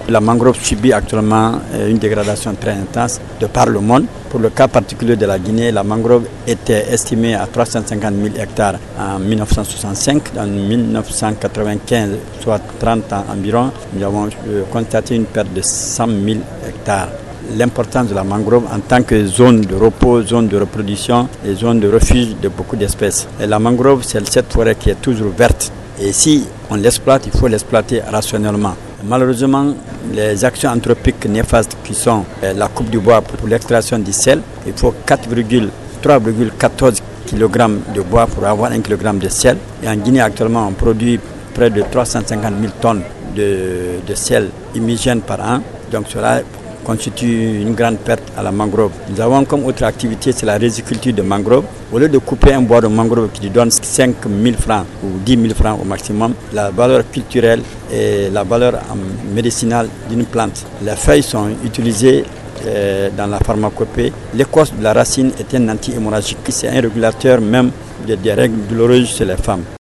La mangrove subit actuellement une dégradation très intense de par le monde. Pour le cas particulier de la Guinée, la mangrove était estimée à 350 000 hectares en 1965. En 1995, soit 30 ans environ, nous avons constaté une perte de 100 000 hectares. L'importance de la mangrove en tant que zone de repos, zone de reproduction et zone de refuge de beaucoup d'espèces. Et la mangrove, c'est cette forêt qui est toujours verte. Et si on l'exploite, il faut l'exploiter rationnellement. Malheureusement, les actions anthropiques néfastes qui sont la coupe du bois pour l'extraction du sel, il faut 3,14 kg de bois pour avoir 1 kg de sel. Et en Guinée, actuellement, on produit près de 350 000 tonnes de sel humigène par an. Donc cela constitue une grande perte à la mangrove. Nous avons comme autre activité, c'est la riziculture de mangrove. Au lieu de couper un bois de mangrove qui donne 5 000 francs ou 10 000 francs au maximum, la valeur culturelle et la valeur médicinale d'une plante. Les feuilles sont utilisées dans la pharmacopée. L'écorce de la racine est un anti-hémorragique. C'est un régulateur même des règles douloureuses chez les femmes.